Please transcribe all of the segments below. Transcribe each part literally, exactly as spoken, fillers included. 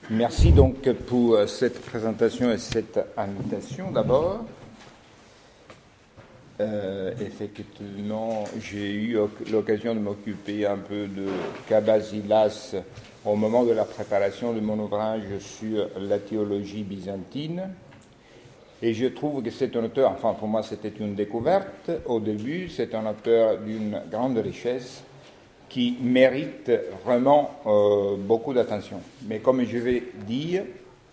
Merci donc pour cette présentation et cette invitation d'abord. Euh, effectivement, j'ai eu l'occasion de m'occuper un peu de Kabasilas au moment de la préparation de mon ouvrage sur la théologie byzantine. Et je trouve que c'est un auteur, enfin pour moi c'était une découverte au début, c'est un auteur d'une grande richesse qui mérite vraiment euh, beaucoup d'attention. Mais comme je vais dire,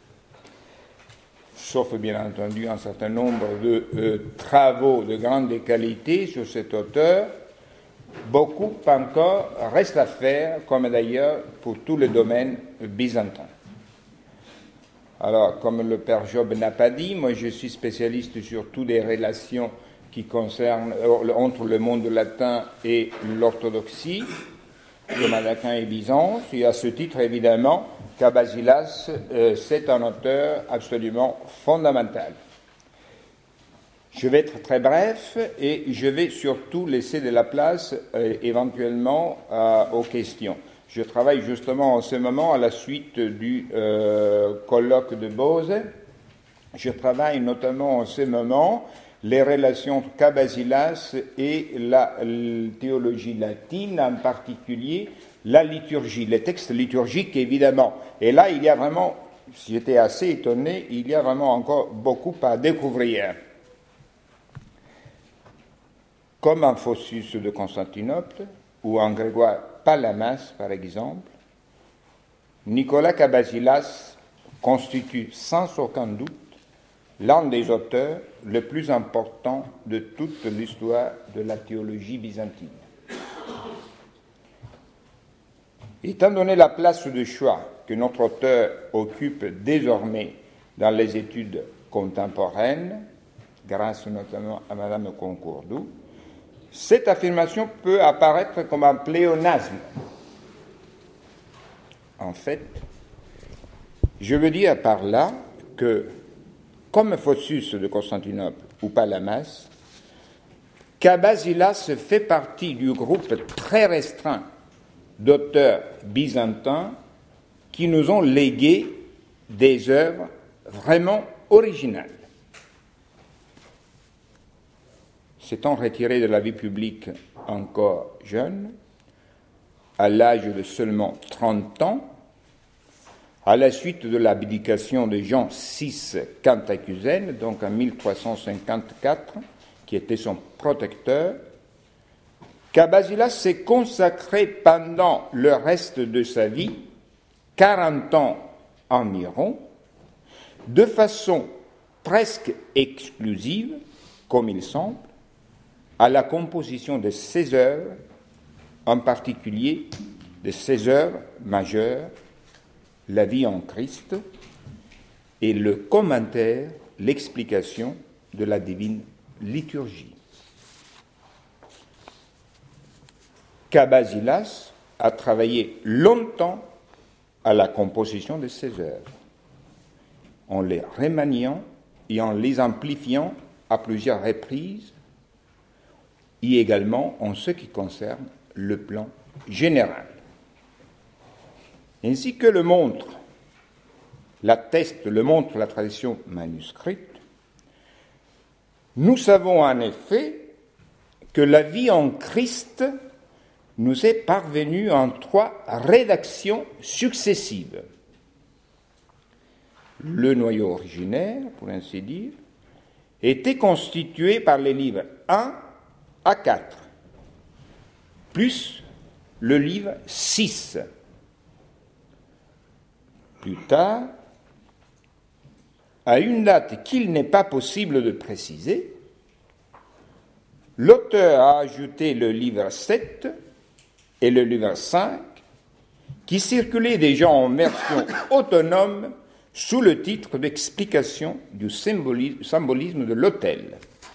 sauf bien entendu un certain nombre de euh, travaux de grande qualité sur cet auteur, beaucoup encore reste à faire, comme d'ailleurs pour tout le domaine byzantin. Alors, comme le père Job n'a pas dit, moi je suis spécialiste sur toutes les relations qui concernent euh, entre le monde latin et l'orthodoxie, le Malaquin et Byzance, et à ce titre, évidemment, Kabasilas, euh, c'est un auteur absolument fondamental. Je vais être très bref et je vais surtout laisser de la place euh, éventuellement euh, aux questions. Je travaille justement en ce moment à la suite du euh, colloque de Bose. Je travaille notamment en ce moment les relations entre Kabasilas et la, la théologie latine, en particulier la liturgie, les textes liturgiques évidemment. Et là, il y a vraiment, j'étais assez étonné, il y a vraiment encore beaucoup à découvrir. Comme en Phocus de Constantinople, ou en Grégoire Palamas, par exemple, Nicolas Kabasilas constitue sans aucun doute l'un des auteurs les plus importants de toute l'histoire de la théologie byzantine. Étant donné la place de choix que notre auteur occupe désormais dans les études contemporaines, grâce notamment à Madame Concourdoux, cette affirmation peut apparaître comme un pléonasme. En fait, je veux dire par là que, comme Phocus de Constantinople ou Palamas, Kabasilas fait partie du groupe très restreint d'auteurs byzantins qui nous ont légué des œuvres vraiment originales. S'étant retiré de la vie publique encore jeune, à l'âge de seulement trente ans, à la suite de l'abdication de Jean six Cantacuzène, donc en mille trois cent cinquante-quatre, qui était son protecteur, Kabasilas s'est consacré pendant le reste de sa vie, quarante ans environ, de façon presque exclusive, comme il semble, à la composition de ses œuvres, en particulier de ses œuvres majeures, la vie en Christ et le commentaire, l'explication de la divine liturgie. Kabasilas a travaillé longtemps à la composition de ses œuvres, en les remaniant et en les amplifiant à plusieurs reprises, et également en ce qui concerne le plan général. Ainsi que le montre, l'atteste, le montre la tradition manuscrite, nous savons en effet que la vie en Christ nous est parvenue en trois rédactions successives. Le noyau originaire, pour ainsi dire, était constitué par les livres un à quatre, plus le livre six. Plus tard, à une date qu'il n'est pas possible de préciser, l'auteur a ajouté le livre sept et le livre cinq, qui circulaient déjà en version autonome sous le titre d'explication du symbolisme de l'autel.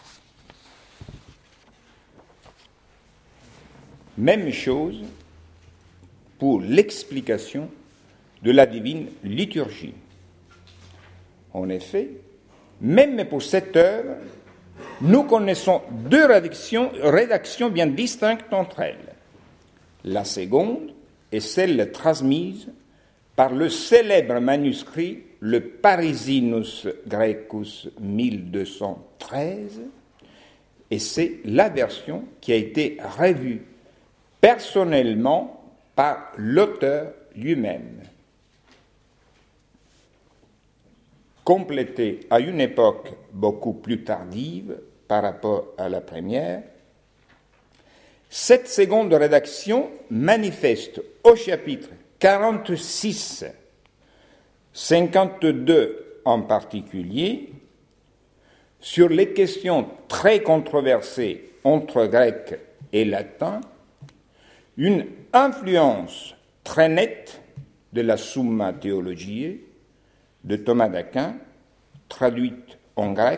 Même chose pour l'explication de la divine liturgie. En effet, même pour cette œuvre, nous connaissons deux rédactions, rédactions bien distinctes entre elles. La seconde est celle transmise par le célèbre manuscrit le Parisinus Graecus mille deux cent treize, et c'est la version qui a été revue personnellement par l'auteur lui-même, complétée à une époque beaucoup plus tardive par rapport à la première. Cette seconde rédaction manifeste au chapitre quarante-six, cinquante-deux en particulier, sur les questions très controversées entre grec et latin, une influence très nette de la Summa Theologiae de Thomas d'Aquin, traduite en grec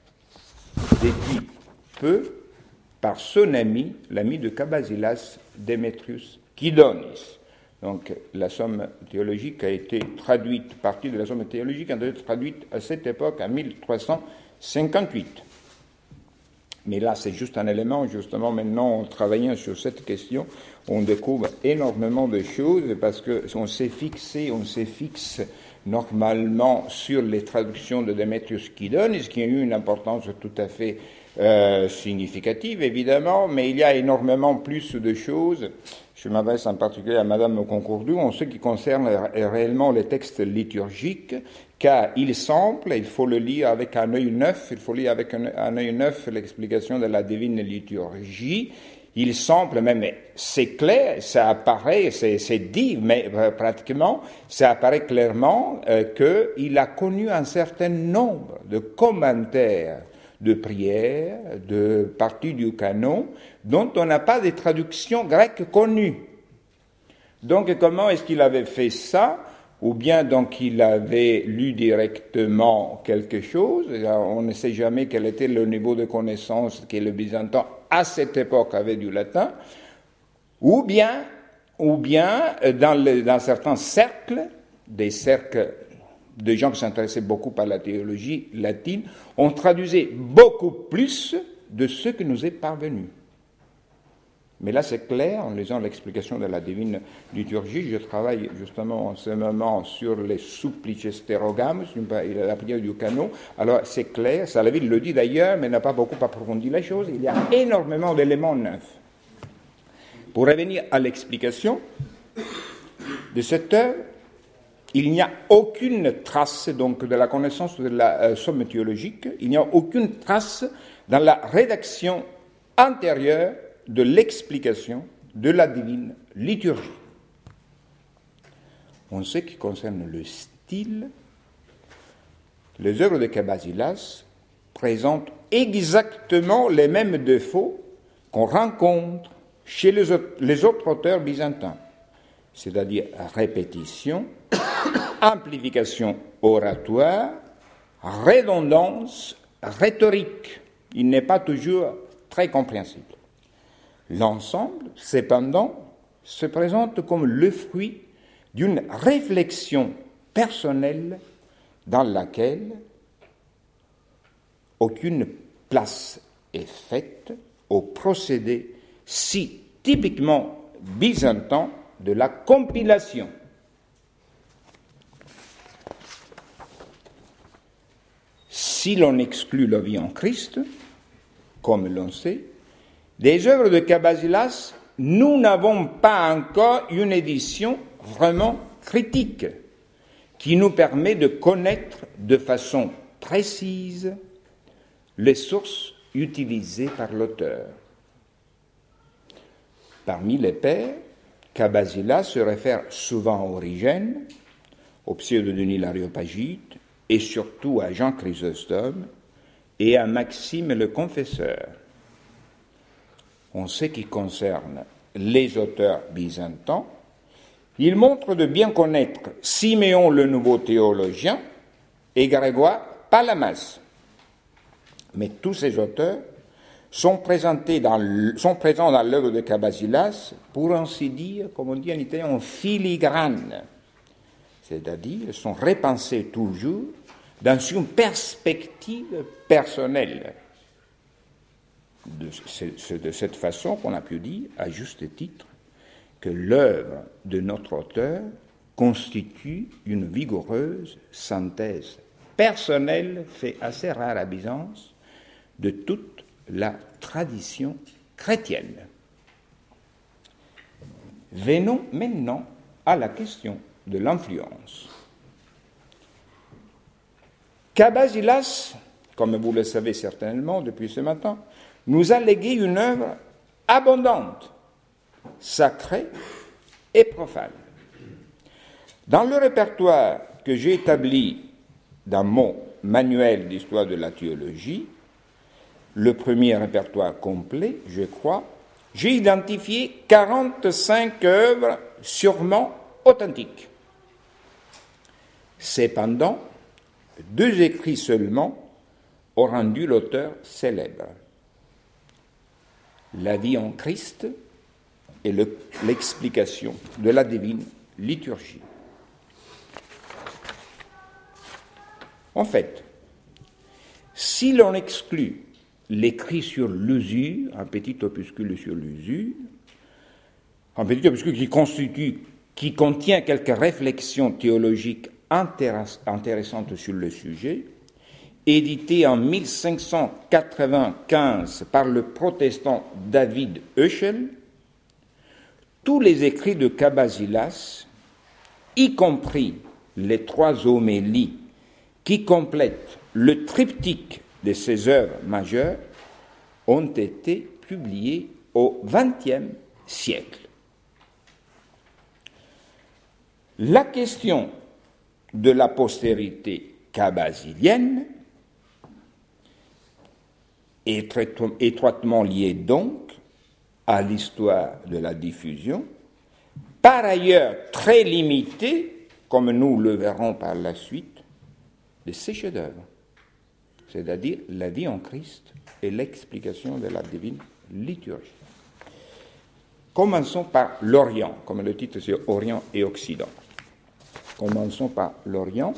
depuis peu par son ami, l'ami de Cabasilas, Démétrius Kydonis. Donc la Somme théologique a été traduite, partie de la Somme théologique a été traduite à cette époque, en mille trois cent cinquante-huit. Mais là, c'est juste un élément, justement, maintenant, en travaillant sur cette question, on découvre énormément de choses, parce qu'on s'est fixé, on s'est fixé normalement sur les traductions de Démétrius Kydonis, qui ont eu une importance tout à fait euh, significative, évidemment, mais il y a énormément plus de choses. Je m'adresse en particulier à Madame Concourdoux en ce qui concerne réellement les textes liturgiques, car il semble, il faut le lire avec un œil neuf, il faut lire avec un, un œil neuf l'explication de la divine liturgie. Il semble, même c'est clair, ça apparaît, c'est, c'est dit, mais euh, pratiquement, ça apparaît clairement euh, qu'il a connu un certain nombre de commentaires de prières, de parties du canon, dont on n'a pas de traduction grecque connue. Donc, comment est-ce qu'il avait fait ça? Ou bien, donc, il avait lu directement quelque chose. On ne sait jamais quel était le niveau de connaissance que le byzantin, à cette époque, avait du latin. Ou bien, ou bien dans, le, dans certains cercles, des cercles de gens qui s'intéressaient beaucoup par la théologie latine, on traduisait beaucoup plus de ce qui nous est parvenu. Mais là, c'est clair, en lisant l'explication de la divine liturgie, je travaille justement en ce moment sur les supplices sterogamus, la prière du canon. Alors, c'est clair, Salaville le dit d'ailleurs, mais n'a pas beaucoup approfondi la chose, il y a énormément d'éléments neufs. Pour revenir à l'explication de cette œuvre, il n'y a aucune trace donc de la connaissance de la euh, somme théologique, il n'y a aucune trace dans la rédaction antérieure de l'explication de la divine liturgie. En ce qui concerne le style, les œuvres de Cabasilas présentent exactement les mêmes défauts qu'on rencontre chez les autres, les autres auteurs byzantins, c'est-à-dire répétition, amplification oratoire, redondance rhétorique. Il n'est pas toujours très compréhensible. L'ensemble, cependant, se présente comme le fruit d'une réflexion personnelle dans laquelle aucune place est faite au procédé si typiquement byzantin de la compilation. Si l'on exclut la vie en Christ, comme l'on sait, des œuvres de Cabasilas, nous n'avons pas encore une édition vraiment critique qui nous permet de connaître de façon précise les sources utilisées par l'auteur. Parmi les pères, Cabasilas se réfère souvent à Origène, au pseudo-Denis l'Aréopagite, et surtout à Jean Chrysostome et à Maxime le Confesseur. En ce qui concerne les auteurs byzantins, il montre de bien connaître Siméon le nouveau théologien et Grégoire Palamas. Mais tous ces auteurs sont, présentés dans, sont présents dans l'œuvre de Cabasilas, pour ainsi dire, comme on dit en italien, en filigrane. C'est-à-dire, sont repensés toujours dans une perspective personnelle. De, c'est de cette façon qu'on a pu dire, à juste titre, que l'œuvre de notre auteur constitue une vigoureuse synthèse personnelle, fait assez rare à Byzance, de toute la tradition chrétienne. Venons maintenant à la question de l'influence. Kabasilas, comme vous le savez certainement depuis ce matin, nous a légué une œuvre abondante, sacrée et profane. Dans le répertoire que j'ai établi dans mon manuel d'histoire de la théologie, le premier répertoire complet, je crois, j'ai identifié quarante-cinq œuvres sûrement authentiques. Cependant, deux écrits seulement ont rendu l'auteur célèbre. La vie en Christ et le, l'explication de la divine liturgie. En fait, si l'on exclut l'écrit sur l'usure, un petit opuscule sur l'usure, un petit opuscule qui constitue, qui contient quelques réflexions théologiques intéressantes sur le sujet, édité en mille cinq cent quatre-vingt-quinze par le protestant David Höschel, tous les écrits de Kabasilas, y compris les trois homélies qui complètent le triptyque de ses œuvres majeures, ont été publiés au vingtième siècle. La question de la postérité kabasilienne est étroitement liée donc à l'histoire de la diffusion, par ailleurs très limitée, comme nous le verrons par la suite, de ces chefs-d'œuvre, c'est-à-dire la vie en Christ et l'explication de la divine liturgie. Commençons par l'Orient, comme le titre c'est Orient et Occident. Commençons par l'Orient,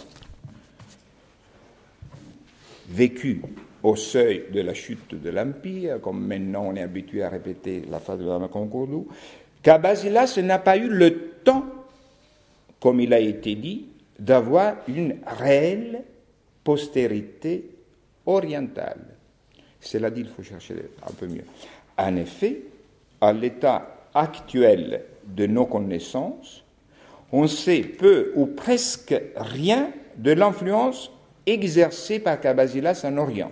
vécu au seuil de la chute de l'Empire, comme maintenant on est habitué à répéter la phrase de la Concordou. Kabasilas n'a pas eu le temps, comme il a été dit, d'avoir une réelle postérité orientale. Cela dit, il faut chercher un peu mieux. En effet, à l'état actuel de nos connaissances, on sait peu ou presque rien de l'influence exercée par Kabasilas en Orient.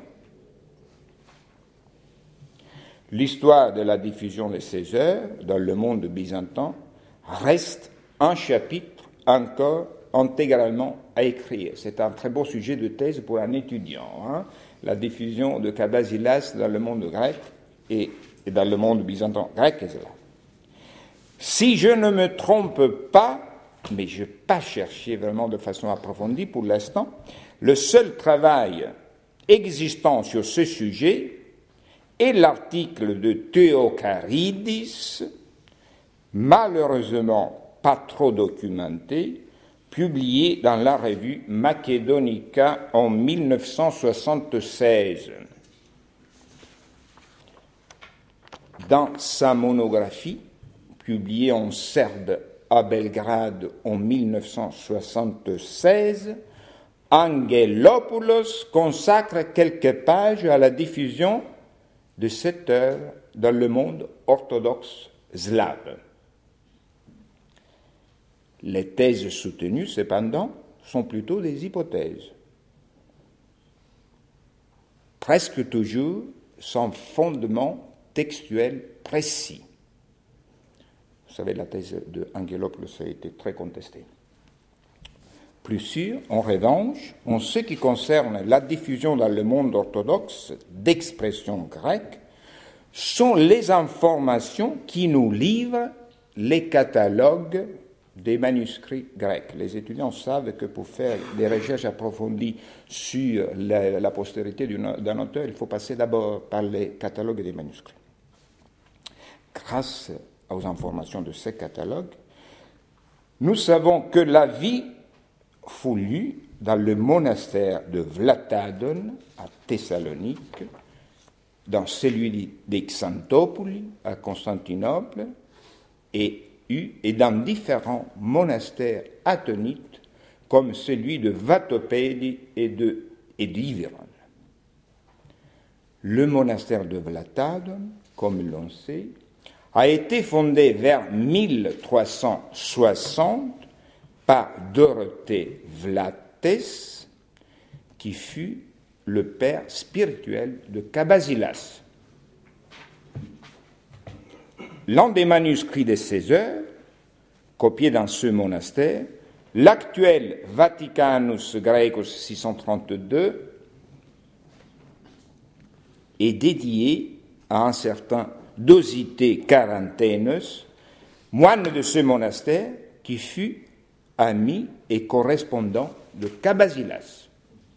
L'histoire de la diffusion de ses œuvres dans le monde byzantin reste un chapitre encore intégralement à écrire. C'est un très beau sujet de thèse pour un étudiant, hein, la diffusion de Kabasilas dans le monde grec et, et dans le monde byzantin grec et slave. Si je ne me trompe pas, mais je n'ai pas cherché vraiment de façon approfondie pour l'instant, le seul travail existant sur ce sujet est l'article de Théocharidis, malheureusement pas trop documenté, publié dans la revue Macedonica en mille neuf cent soixante-seize. Dans sa monographie, publiée en serbe à Belgrade en mille neuf cent soixante-seize, Angelopoulos consacre quelques pages à la diffusion de cette œuvre dans le monde orthodoxe slave. Les thèses soutenues, cependant, sont plutôt des hypothèses, presque toujours sans fondement textuel précis. Vous savez, la thèse de Angelopoulos a été très contestée. Plus sûr, en revanche, en ce qui concerne la diffusion dans le monde orthodoxe d'expressions grecques, sont les informations qui nous livrent les catalogues des manuscrits grecs. Les étudiants savent que pour faire des recherches approfondies sur la, la postérité d'un auteur, il faut passer d'abord par les catalogues des manuscrits. Grâce aux informations de ces catalogues, nous savons que la vie fut lue dans le monastère de Vlatadon à Thessalonique, dans celui d'Exantopouli à Constantinople et eu et dans différents monastères atonites comme celui de Vatopédi et de et d'Iveron. Le monastère de Vlatad, comme l'on sait, a été fondé vers mille trois cent soixante par Dorothée Vlatès, qui fut le père spirituel de Cabasilas. L'un des manuscrits de ses œuvres, copié dans ce monastère, l'actuel Vaticanus Graecus six cent trente-deux, est dédié à un certain Dosithée Caranténus, moine de ce monastère qui fut ami et correspondant de Cabasilas.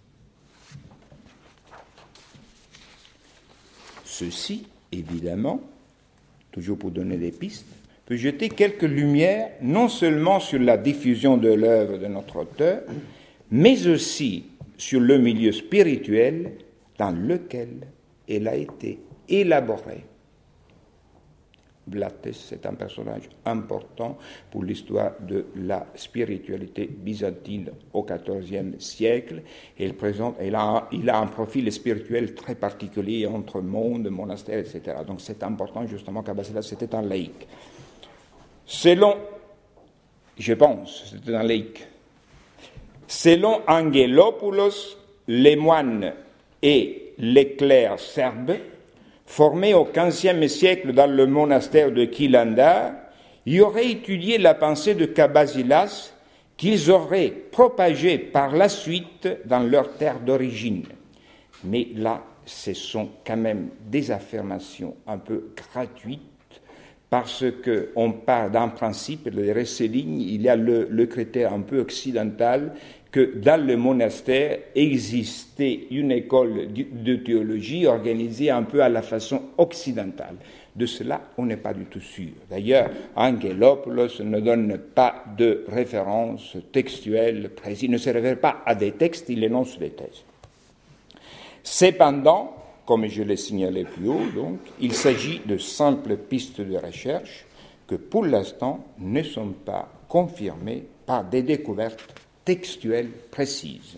Ceci, évidemment, toujours pour donner des pistes, peut jeter quelques lumières non seulement sur la diffusion de l'œuvre de notre auteur, mais aussi sur le milieu spirituel dans lequel elle a été élaborée. Vlatès, c'est un personnage important pour l'histoire de la spiritualité byzantine au quatorzième siècle. Il, présente, il, a, il a un profil spirituel très particulier entre monde, monastère, et cetera. Donc c'est important justement qu'Abbassilas c'était un laïc. Selon, je pense, c'était un laïc. Selon Angelopoulos, les moines et les clercs serbes formés au quinzième siècle dans le monastère de Kilandar, y auraient étudié la pensée de Cabasilas qu'ils auraient propagée par la suite dans leur terre d'origine. Mais là, ce sont quand même des affirmations un peu gratuites parce qu'on part d'un principe, de ces lignes, il y a le, le critère un peu occidental que dans le monastère existait une école de théologie organisée un peu à la façon occidentale. De cela, on n'est pas du tout sûr. D'ailleurs, Angelopoulos ne donne pas de référence textuelle précise, il ne se réfère pas à des textes, il énonce des thèses. Cependant, comme je l'ai signalé plus haut, donc, il s'agit de simples pistes de recherche que, pour l'instant, ne sont pas confirmées par des découvertes textuelles précises.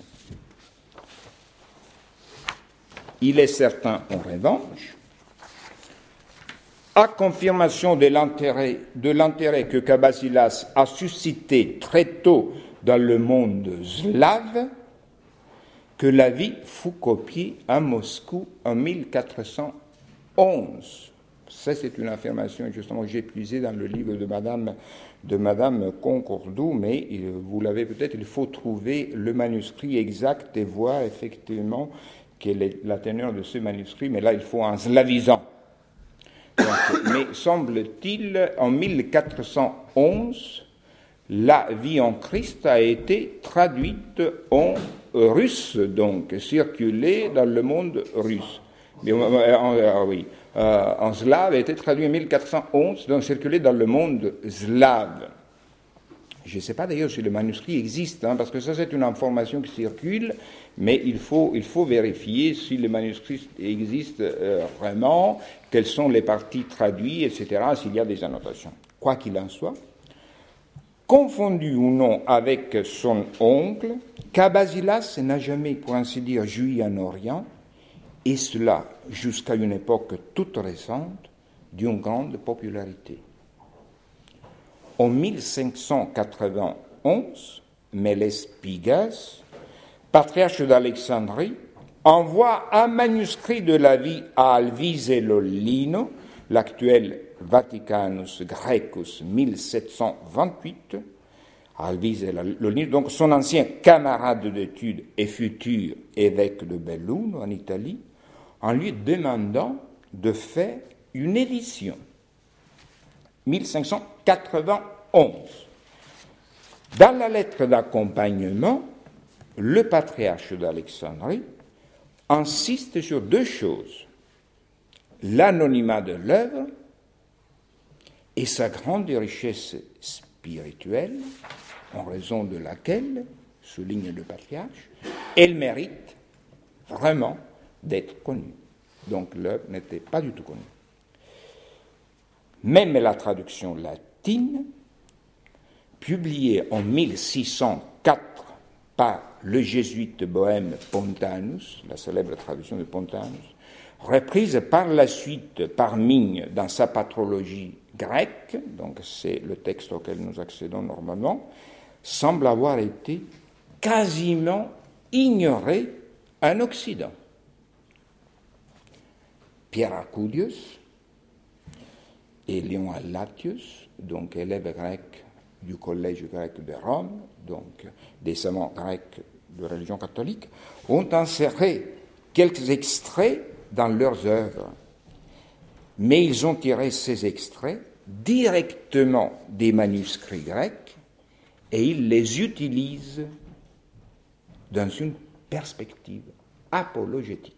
Il est certain, en revanche, à confirmation de l'intérêt, de l'intérêt que Cabasilas a suscité très tôt dans le monde slave, que la vie fut copiée à Moscou en mille quatre cent onze. Ça, c'est une affirmation, justement, que j'ai puisée dans le livre de Madame, de Madame Concordoux, mais vous l'avez peut-être, il faut trouver le manuscrit exact et voir effectivement quelle est la teneur de ce manuscrit, mais là, il faut un slavisant. Donc, mais semble-t-il, en mille quatre cent onze, la vie en Christ a été traduite en russe, donc circulée dans le monde russe. Mais, euh, euh, oui, euh, en slave a été traduit en mille quatre cent onze, donc circulé dans le monde slave. Je ne sais pas d'ailleurs si le manuscrit existe, hein, parce que ça c'est une information qui circule, mais il faut, il faut vérifier si le manuscrit existe euh, vraiment, quelles sont les parties traduites, et cetera, s'il y a des annotations. Quoi qu'il en soit, confondu ou non avec son oncle, Cabasilas n'a jamais, pour ainsi dire, joui en Orient, et cela jusqu'à une époque toute récente, d'une grande popularité. En mille cinq cent quatre-vingt-onze, Mélès Pigas, patriarche d'Alexandrie, envoie un manuscrit de la vie à Alvise Lollino, l'actuel Vaticanus Graecus mille sept cent vingt-huit, Alvise Lollino, donc son ancien camarade d'études et futur évêque de Belluno en Italie, en lui demandant de faire une édition. mille cinq cent quatre-vingt-onze. Dans la lettre d'accompagnement, le patriarche d'Alexandrie insiste sur deux choses: l'anonymat de l'œuvre et sa grande richesse spirituelle, en raison de laquelle, souligne le patriarche, elle mérite vraiment d'être connue. Donc l'œuvre n'était pas du tout connue. Même la traduction latine publié en mille six cent quatre par le jésuite de Bohême Pontanus, la célèbre traduction de Pontanus, reprise par la suite par Migne dans sa patrologie grecque, donc c'est le texte auquel nous accédons normalement, semble avoir été quasiment ignorée en Occident. Pierre Arcudius et Léon Allatius, donc élèves grecs du collège grec de Rome, donc des savants grecs de religion catholique, ont inséré quelques extraits dans leurs œuvres. Mais ils ont tiré ces extraits directement des manuscrits grecs et ils les utilisent dans une perspective apologétique.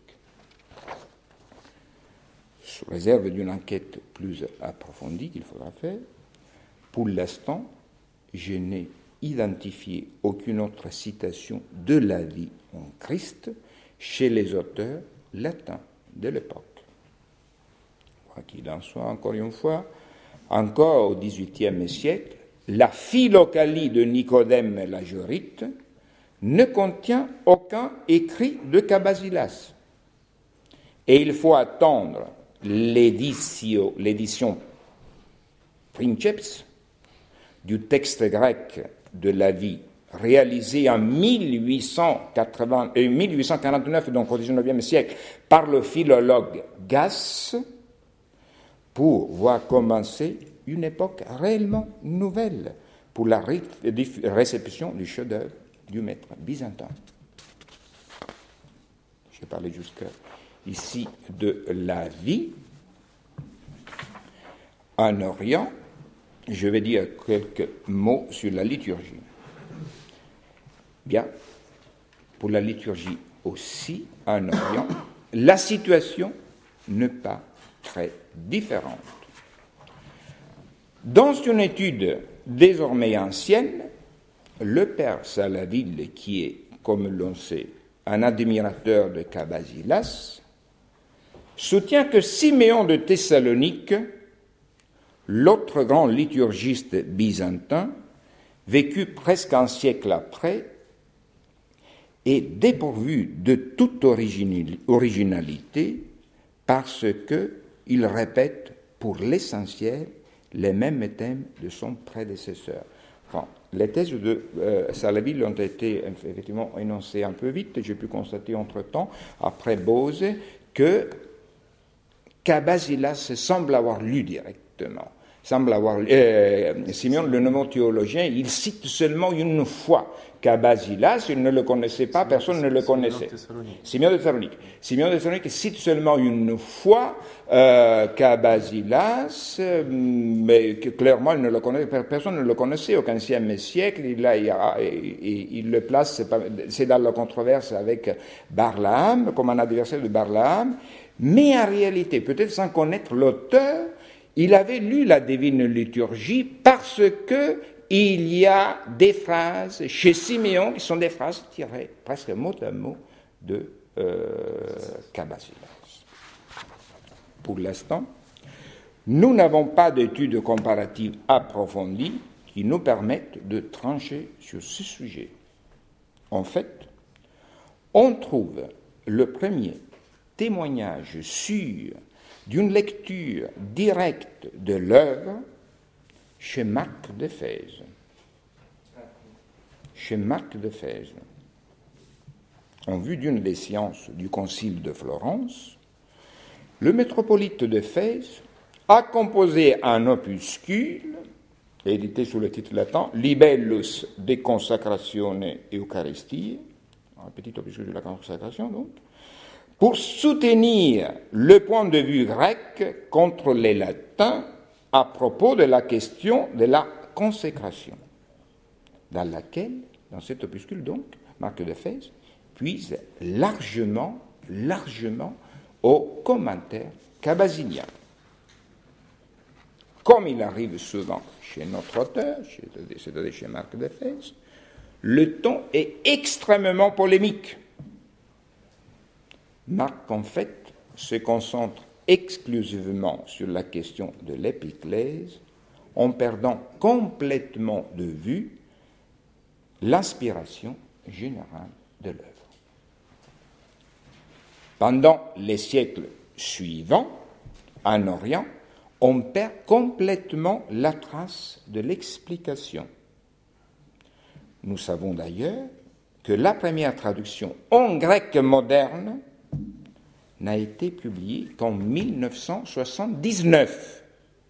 Sous réserve d'une enquête plus approfondie qu'il faudra faire, pour l'instant, je n'ai identifié aucune autre citation de la vie en Christ chez les auteurs latins de l'époque. Quoi qu'il en soit, encore une fois, encore au dix-huitième siècle, la Philocalie de Nicodème l'Agorite ne contient aucun écrit de Cabasilas. Et il faut attendre l'édition, l'édition Princeps du texte grec de la vie réalisé en mille huit cent quarante-neuf, donc au dix-neuvième siècle, par le philologue Gasse, pour voir commencer une époque réellement nouvelle pour la réception du chef-d'œuvre du maître byzantin. J'ai parlé jusqu'ici de la vie en Orient. Je vais dire quelques mots sur la liturgie. Bien, pour la liturgie aussi, en Orient, la situation n'est pas très différente. Dans une étude désormais ancienne, le père Salaville, qui est, comme l'on sait, un admirateur de Cabasilas, soutient que Siméon de Thessalonique, l'autre grand liturgiste byzantin, vécu presque un siècle après, est dépourvu de toute originalité parce qu'il répète pour l'essentiel les mêmes thèmes de son prédécesseur. Enfin, les thèses de euh, Salaville ont été effectivement énoncées un peu vite. J'ai pu constater entre-temps, après Bose, que Cabasilas semble avoir lu directement. Semble avoir euh, Simeon, le nomothéologien, il cite seulement une fois Cabasilas, il ne le connaissait pas, personne ne le connaissait. Simeon de Thessalonique. Simeon de Thessalonique cite seulement une fois euh, Cabasilas, mais que, clairement il ne le connaissait, personne ne le connaissait au quinzième siècle. Il, a, il, a, il, il le place, c'est, pas, c'est dans la controverse avec Barlaam, comme un adversaire de Barlaam, mais en réalité, peut-être sans connaître l'auteur, il avait lu la Divine Liturgie parce que il y a des phrases chez Siméon qui sont des phrases tirées presque mot à mot de euh, Cabasilas. Pour l'instant, nous n'avons pas d'études comparatives approfondies qui nous permettent de trancher sur ce sujet. En fait, on trouve le premier témoignage sûr d'une lecture directe de l'œuvre chez Marc d'Éphèse. Chez Marc d'Éphèse. En vue d'une des séances du concile de Florence, le métropolite d'Éphèse a composé un opuscule, édité sous le titre latin Libellus de Consacratione Eucharistie, un petit opuscule de la consécration donc, pour soutenir le point de vue grec contre les latins à propos de la question de la consécration, dans laquelle, dans cet opuscule donc, Marc d'Éphèse puise largement, largement aux commentaires cabasiliens. Comme il arrive souvent chez notre auteur, c'est-à-dire chez Marc d'Éphèse, le ton est extrêmement polémique. Marc, en fait, se concentre exclusivement sur la question de l'épiclèse en perdant complètement de vue l'inspiration générale de l'œuvre. Pendant les siècles suivants, en Orient, on perd complètement la trace de l'explication. Nous savons d'ailleurs que la première traduction en grec moderne n'a été publiée qu'en mille neuf cent soixante-dix-neuf.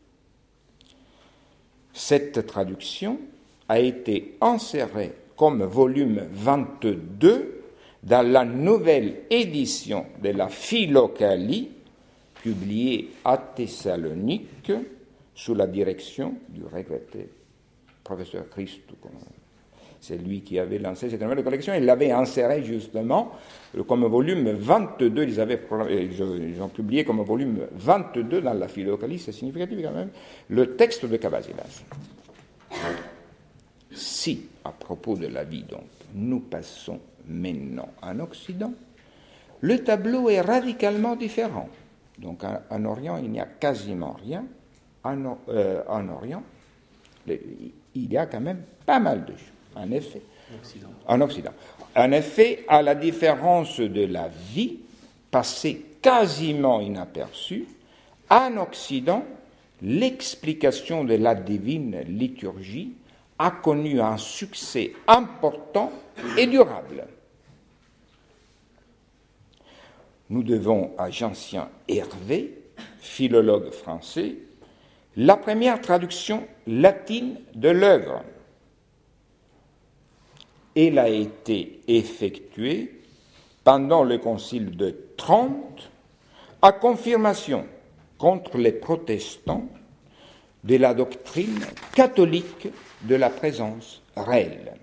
Cette traduction a été insérée comme volume vingt-deux dans la nouvelle édition de la Philokalie, publiée à Thessalonique sous la direction du regretté professeur Christou. C'est lui qui avait lancé cette nouvelle collection. Il l'avait inséré justement comme volume vingt-deux. Ils, avaient, ils ont publié comme volume vingt-deux dans la Philokalie. C'est significatif quand même. Le texte de Kabasilas. Si, à propos de la vie, donc, nous passons maintenant en Occident, le tableau est radicalement différent. Donc en, en Orient, il n'y a quasiment rien. En, euh, en Orient, le, il y a quand même pas mal de choses. En effet, Occident. en Occident. En effet, à la différence de la vie, passée quasiment inaperçue, en Occident, l'explication de la divine liturgie a connu un succès important et durable. Nous devons à Jean-Sien Hervé, philologue français, la première traduction latine de l'œuvre. Elle a été effectuée pendant le Concile de Trente à confirmation contre les protestants de la doctrine catholique de la présence réelle.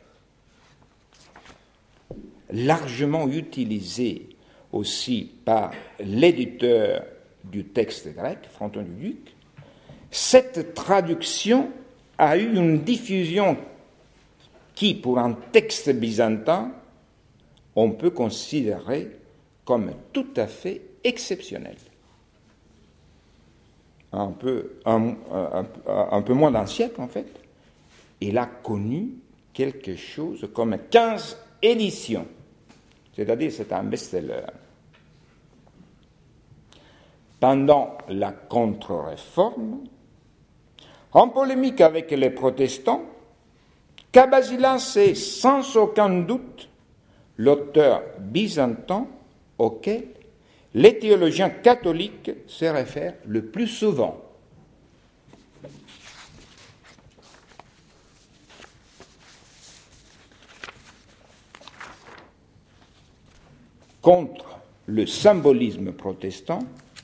Largement utilisée aussi par l'éditeur du texte grec, Fronton du Duc, cette traduction a eu une diffusion qui, pour un texte byzantin, on peut considérer comme tout à fait exceptionnelle. Un peu, un, un, un peu moins d'un siècle, en fait, il a connu quelque chose comme quinze éditions. C'est-à-dire, c'est un best-seller. Pendant la contre-réforme, en polémique avec les protestants, Kabasilas est sans aucun doute l'auteur byzantin auquel les théologiens catholiques se réfèrent le plus souvent. Contre le symbolisme protestant,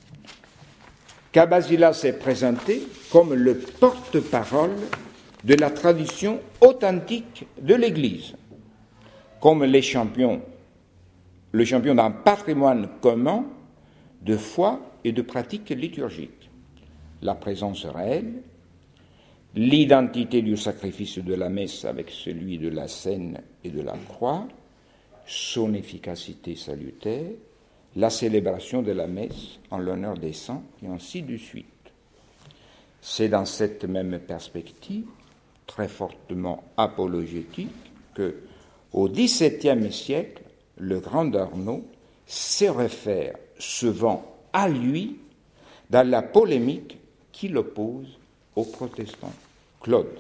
Kabasilas est présenté comme le porte-parole de la tradition authentique de l'Église, comme les champions, le champion d'un patrimoine commun de foi et de pratiques liturgiques. La présence réelle, l'identité du sacrifice de la messe avec celui de la scène et de la croix, son efficacité salutaire, la célébration de la messe en l'honneur des saints, et ainsi de suite. C'est dans cette même perspective, très fortement apologétique, que, au dix-septième siècle, le grand Arnaud se réfère souvent à lui dans la polémique qui l'oppose aux protestants. Claude.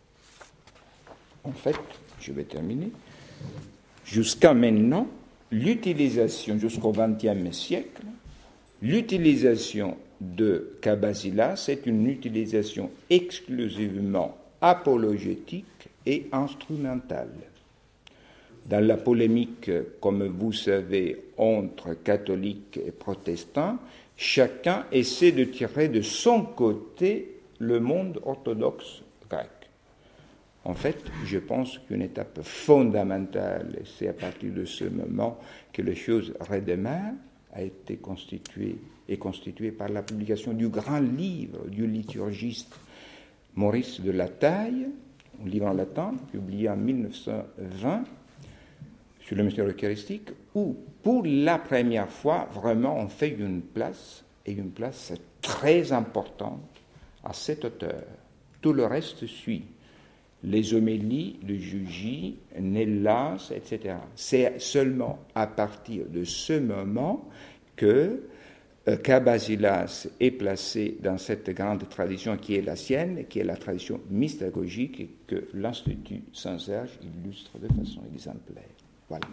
En fait, je vais terminer, jusqu'à maintenant, l'utilisation, jusqu'au vingtième siècle, l'utilisation de Kabasilas est une utilisation exclusivement apologétique et instrumentale. Dans la polémique, comme vous savez, entre catholiques et protestants, chacun essaie de tirer de son côté le monde orthodoxe grec. En fait, je pense qu'une étape fondamentale, et c'est à partir de ce moment que les choses redémarrent, a été constituée, et constituée par la publication du grand livre du liturgiste Maurice de la Taille, un livre en latin, publié en mille neuf cent vingt, sur le mystère eucharistique, où, pour la première fois, vraiment, on fait une place, et une place très importante, à cet auteur. tout le reste suit. Les homélies, le jugi, Nellas, et cetera. C'est seulement à partir de ce moment que euh, Kabasilas est placé dans cette grande tradition qui est la sienne, qui est la tradition mystagogique et que l'Institut Saint-Serge illustre de façon exemplaire. Voilà.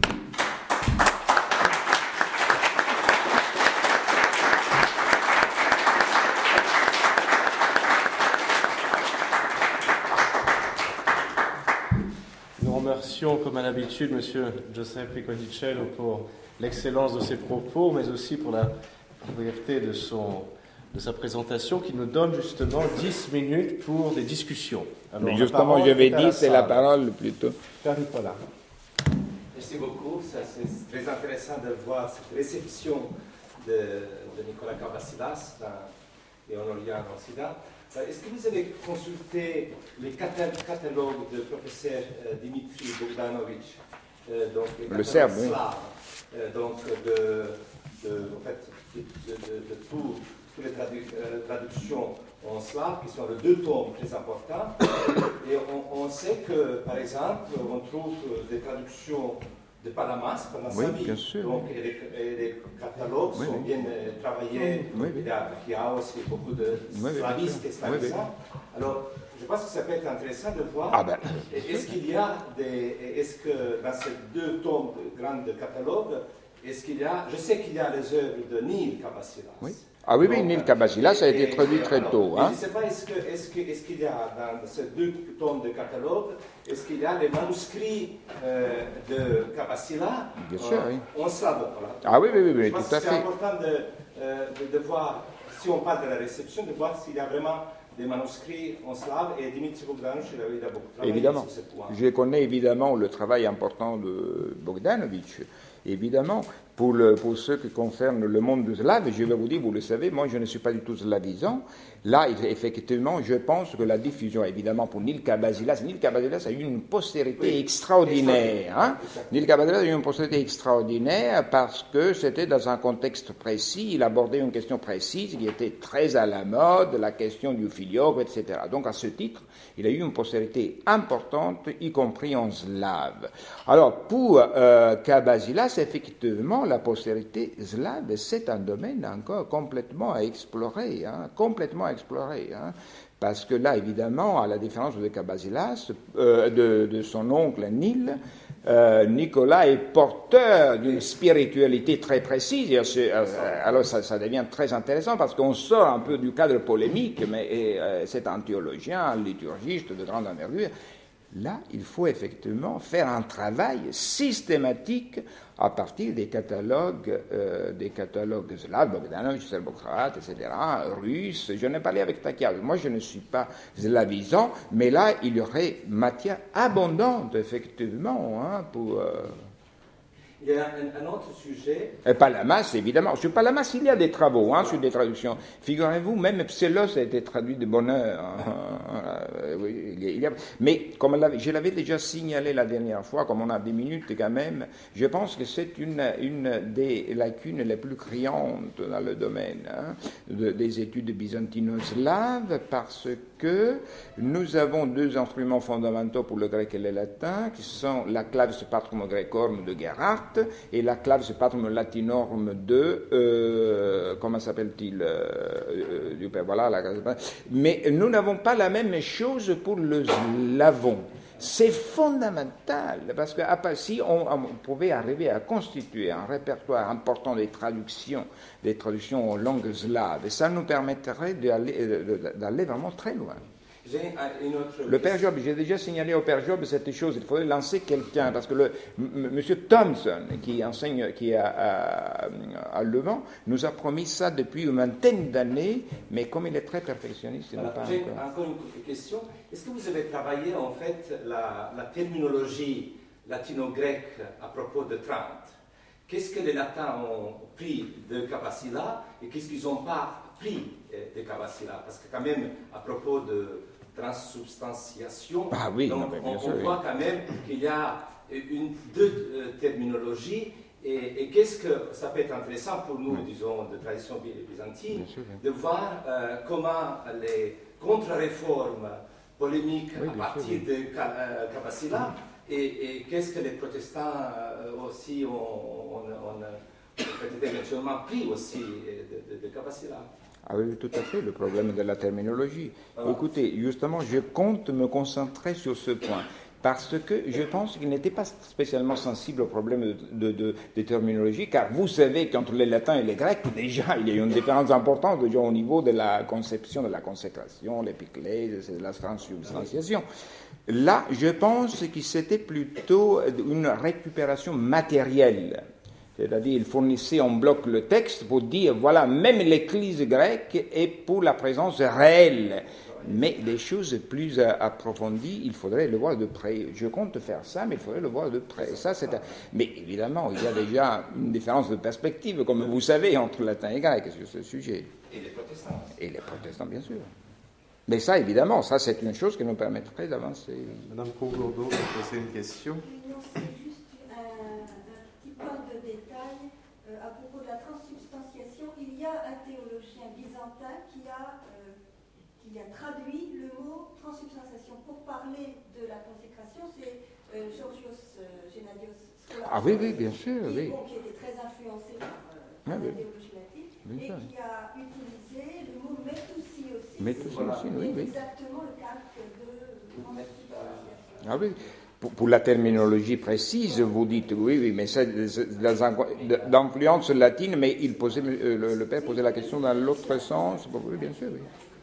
Nous remercions, comme à l'habitude, M. Giuseppe Codicello pour l'excellence de ses propos, mais aussi pour la brièveté de, son, de sa présentation, qui nous donne justement dix minutes pour des discussions. Alors, mais justement, j'avais dit, c'est la parole plutôt. Caripola. Merci beaucoup. Ça, c'est très intéressant de voir cette réception de, de Nicolas Kabasilas et Honorien Occident. Est-ce que vous avez consulté les catalogues du professeur euh, Dimitri Bogdanovic, euh, donc les le serbe, oui. euh, donc de, de, en fait, de, de, de, de tout, toutes les tradu euh, traductions en slave, qui sont les deux tomes très importants. Et on, on sait que, par exemple, on trouve des traductions de Palamas pendant oui, sa vie. Bien sûr, donc, oui. et les, et les catalogues oui, sont oui. bien euh, travaillés. Oui, oui. Il, y a, il y a aussi beaucoup de oui, slavistes oui, et slavisants. Oui, oui. Alors, je pense que ça peut être intéressant de voir. Ah ben. Est-ce qu'il y a des. Est-ce que dans ces deux tomes de grands catalogues, est-ce qu'il y a. Je sais qu'il y a les œuvres de Nil Kabasilas. Oui. Ah oui, oui, Nil Kabasilas, ça a été traduit très alors, tôt. Hein. Je ne sais pas, est-ce qu'il est qu est qu y a dans ces deux tomes de catalogue, est-ce qu'il y a les manuscrits euh, de Kabasilas Bien sûr, euh, oui. en slavon voilà. Ah oui, oui, oui, oui je tout pense à que fait. C'est important de, euh, de, de voir, si on parle de la réception, de voir s'il y a vraiment des manuscrits en slave, et Dimitri Bogdanovic, il a beaucoup travaillé évidemment. sur ce point. Je connais évidemment le travail important de Bogdanovic. Évidemment, pour, le, pour ce qui concerne le monde slave, je vais vous dire, vous le savez, moi je ne suis pas du tout slavisant. Là, effectivement, je pense que la diffusion, évidemment, pour Nil Kabasilas, Nil Kabasilas a eu une postérité oui. extraordinaire. Hein? Nil Kabasilas a eu une postérité extraordinaire parce que c'était dans un contexte précis, il abordait une question précise qui était très à la mode, la question du filioque, et cetera. Donc, à ce titre, il a eu une postérité importante, y compris en slave. Alors, pour euh, Kabasilas, effectivement, la postérité slave, c'est un domaine encore complètement à explorer, hein, complètement à explorer, hein, parce que là, évidemment, à la différence de Kabasilas, euh, de, de son oncle Nil, euh, Nicolas est porteur d'une spiritualité très précise. Et, euh, alors, ça, ça devient très intéressant parce qu'on sort un peu du cadre polémique, mais et, euh, c'est un théologien, un liturgiste de grande envergure. Là, il faut effectivement faire un travail systématique à partir des catalogues, euh, des catalogues slaves, Bogdanovic, Serbokrat, et cetera, russes. Je n'ai parlé avec Takia. Moi, je ne suis pas slavisant, mais là, il y aurait matière abondante, effectivement, hein, pour... Euh, Il y a un, un autre sujet. Et Palamas, évidemment. Sur Palamas, il y a des travaux, hein, sur des traductions. Figurez-vous, même Psellos a été traduit de bonne heure. Hein. Oui, il y a... Mais comme je l'avais déjà signalé la dernière fois, comme on a des minutes quand même, je pense que c'est une, une des lacunes les plus criantes dans le domaine hein, de, des études byzantino-slaves, parce que nous avons deux instruments fondamentaux pour le grec et le latin, qui sont la clavis patrum graecorum de Gerhardt et la clavis patrum latinorum de, euh, comment s'appelle-t-il euh, euh, voilà, la, mais nous n'avons pas la même chose pour le slavon. C'est fondamental, parce que si on, on pouvait arriver à constituer un répertoire important des traductions, des traductions en langue slave, ça nous permettrait d'aller, d'aller vraiment très loin. J'ai une autre le Père Job, j'ai déjà signalé au Père Job cette chose, il faudrait lancer quelqu'un, parce que le M. Thompson, qui enseigne, qui est à, à, à Levant, nous a promis ça depuis une vingtaine d'années, mais comme il est très perfectionniste, il voilà, n'a pas j'ai encore. encore une question. Est-ce que vous avez travaillé en fait la, la terminologie latino-grecque à propos de Trente? Qu'est-ce que les latins ont pris de Kabasilas et qu'est-ce qu'ils n'ont pas pris de Kabasilas? Parce que quand même, à propos de transsubstantiation, ah oui, donc, non, mais bien on, sûr, on oui. voit quand même qu'il y a une, deux euh, terminologies et, et qu'est-ce que ça peut être intéressant pour nous, oui. disons, de tradition byzantine, sûr, oui. de voir euh, comment les contre-réformes polémique Oui, à bien partir sûr, de euh, Kabbalah et, et qu'est-ce que les protestants euh, aussi ont, ont, ont, ont peut-être éventuellement pris aussi de, de, de Kabbalah. Ah oui, tout à fait, le problème de la terminologie. Ah. Écoutez, justement, je compte me concentrer sur ce point, parce que je pense qu'il n'était pas spécialement sensible au problème de, de, de, de terminologie, car vous savez qu'entre les latins et les grecs, déjà, il y a une différence importante déjà au niveau de la conception de la consécration, l'épiclèse, de la transubstantiation. Là, je pense que c'était plutôt une récupération matérielle. C'est-à-dire, il fournissait en bloc le texte pour dire, voilà, même l'Église grecque est pour la présence réelle. Mais les choses plus approfondies, il faudrait le voir de près. Je compte faire ça, mais il faudrait le voir de près. Ça, c'est un... Mais évidemment, il y a déjà une différence de perspective, comme vous savez, entre latin et grec sur ce sujet. Et les protestants. Et les protestants, bien sûr. Mais ça, évidemment, ça, c'est une chose qui nous permettrait d'avancer. Madame Courgourdeau va poser une question. Non, c'est juste un, un petit point de détail euh, à propos de la transsubstantiation. Il y a un théologien byzantin qui a, euh, qui a traduit le mot transsubstantiation pour parler de la consécration. C'est euh, Georgios euh, Gennadios Skolaros. Ah oui, oui, bien sûr, qui, oui. bon, qui était très influencé par, euh, Ah, par oui. la théologie latine Bien et sûr. qui a utilisé le mot métoussi aussi. Métoussi Voilà. aussi, oui, oui. Exactement le calque de transsubstantiation. Ah oui. Pour, pour la terminologie précise, vous dites oui, oui, mais c'est d'influence latine, mais il posait, le, le père posait la question dans l'autre sens. Oui, bien sûr, oui.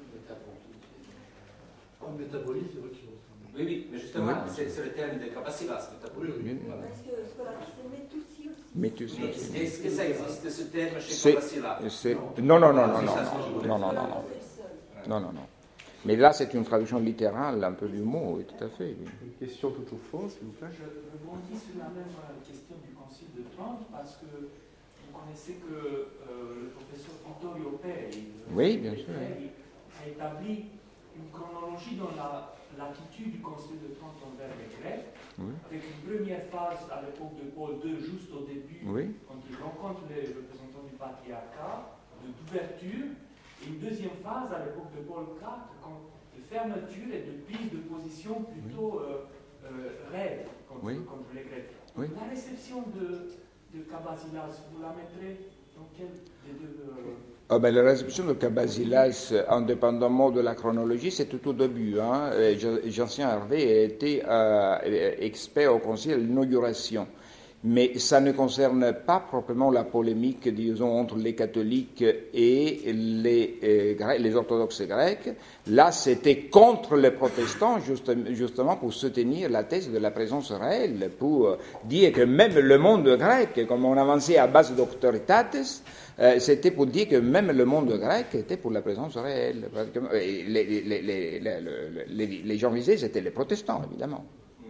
En métabolisme, c'est vrai qu'il ressemble. Oui, oui, mais justement, Oui. c'est, c'est le terme de Kabbalah, métabolisme. Oui, Parce que Skolaros, c'est métoussi aussi. Métoussi Mais aussi. est-ce que ça existe ce terme chez C'est, Kabbalah? c'est, non, non, non, non, non, non, non, non, non, non, C'est le seul. non, non, non. Mais là, c'est une traduction littérale un peu du mot, oui, tout à fait. Oui. Une question tout au fond, s'il vous plaît. Je rebondis sur la même euh, question du Concile de Trente parce que vous connaissez que euh, le professeur Vittorio Peri, le Oui, bien sûr. Peri, a établi une chronologie dans la, l'attitude du Concile de Trente envers les Grecs, Oui. avec une première phase à l'époque de Paul deux, juste au début, Oui. quand il rencontre les représentants du patriarcat, de, d'ouverture, et une deuxième phase à l'époque de Paul quatre, quand de fermeture et de prise de position plutôt euh, euh, raide contre, Oui. contre les Grecs. Oui. La réception de, de Kabasilas, vous la mettrez dans quel des deux euh, Ah ben, la réception de Kabasilas, indépendamment de la chronologie, c'est tout au début. Hein. Jean-Sien Hervé a été euh, expert au Concile à l'inauguration. Mais ça ne concerne pas proprement la polémique, disons, entre les catholiques et les, euh, les orthodoxes grecs. Là, c'était contre les protestants, juste, justement pour soutenir la thèse de la présence réelle, pour dire que même le monde grec, comme on avançait à base d'autoritates, euh, c'était pour dire que même le monde grec était pour la présence réelle. Les, les, les, les, les, les gens visés, c'était les protestants, évidemment.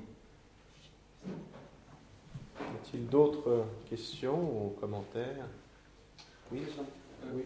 Y a-t-il d'autres questions ou commentaires? Oui, oui.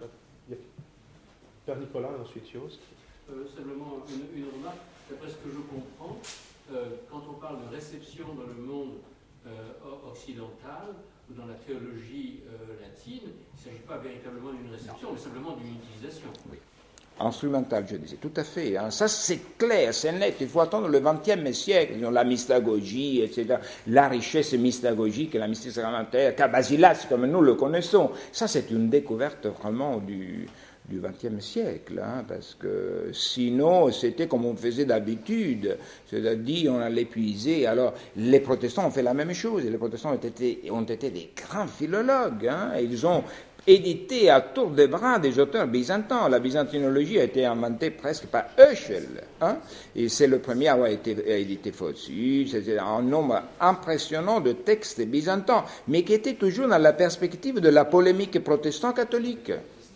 Père Nicolas et ensuite Yost. Euh, simplement une, une remarque. D'après ce que je comprends, euh, quand on parle de réception dans le monde euh, occidental ou dans la théologie euh, latine, il ne s'agit pas véritablement d'une réception, mais simplement d'une utilisation. Oui. Instrumental, je disais, tout à fait. Hein. Ça, c'est clair, c'est net. Il faut attendre le vingtième siècle, la mystagogie, et cetera. La richesse mystagogique, la mystique sacramentaire, Kabasilas, comme nous le connaissons. Ça, c'est une découverte vraiment du du vingtième siècle, hein, parce que sinon, c'était comme on faisait d'habitude, c'est-à-dire on allait puiser. Alors, les protestants ont fait la même chose, et les protestants ont été, ont été des grands philologues, hein, et ils ont édité à tour de bras des auteurs byzantins. La byzantinologie a été inventée presque par Höschel, hein, et c'est le premier à avoir été édité Phocius. C'était un nombre impressionnant de textes byzantins, mais qui étaient toujours dans la perspective de la polémique protestant-catholique.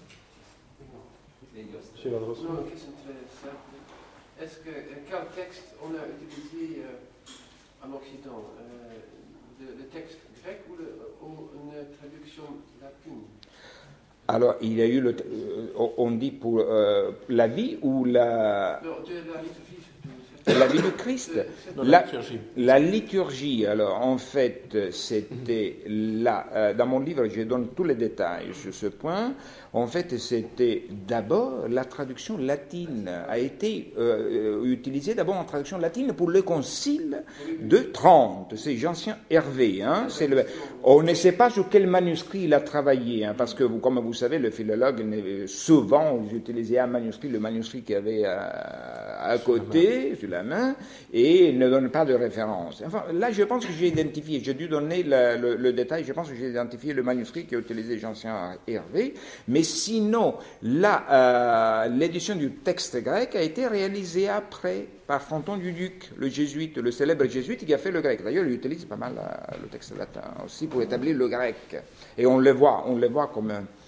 Monsieur Landreau. Non, une question très simple. Est-ce que, quel texte on a utilisé euh, en Occident euh, le, le texte grec ou, le, ou une traduction latine? Alors, il y a eu, le, euh, on dit pour euh, la vie ou la... Non, de la liturgie. La vie du Christ. Dans La, la liturgie. la liturgie, alors en fait, c'était là, euh, dans mon livre, je donne tous les détails sur ce point. En fait, c'était d'abord la traduction latine, a été euh, utilisée d'abord en traduction latine pour le concile de Trente. C'est Jean-Sien Hervé. Hein, c'est le, on ne sait pas sur quel manuscrit il a travaillé, hein, parce que, vous, comme vous savez, le philologue, souvent, utilisait un manuscrit, le manuscrit qu'il y avait à, à côté, sur la main, et il ne donne pas de référence. Enfin, là, je pense que j'ai identifié, j'ai dû donner le, le, le détail, je pense que j'ai identifié le manuscrit qui a utilisé Jean-Sien Hervé, mais sinon, là, euh, l'édition du texte grec a été réalisée après par Fronton du Duc, le jésuite, le célèbre jésuite qui a fait le grec. D'ailleurs, il utilise pas mal euh, le texte latin aussi pour établir le grec. Et on le voit, on le voit comme un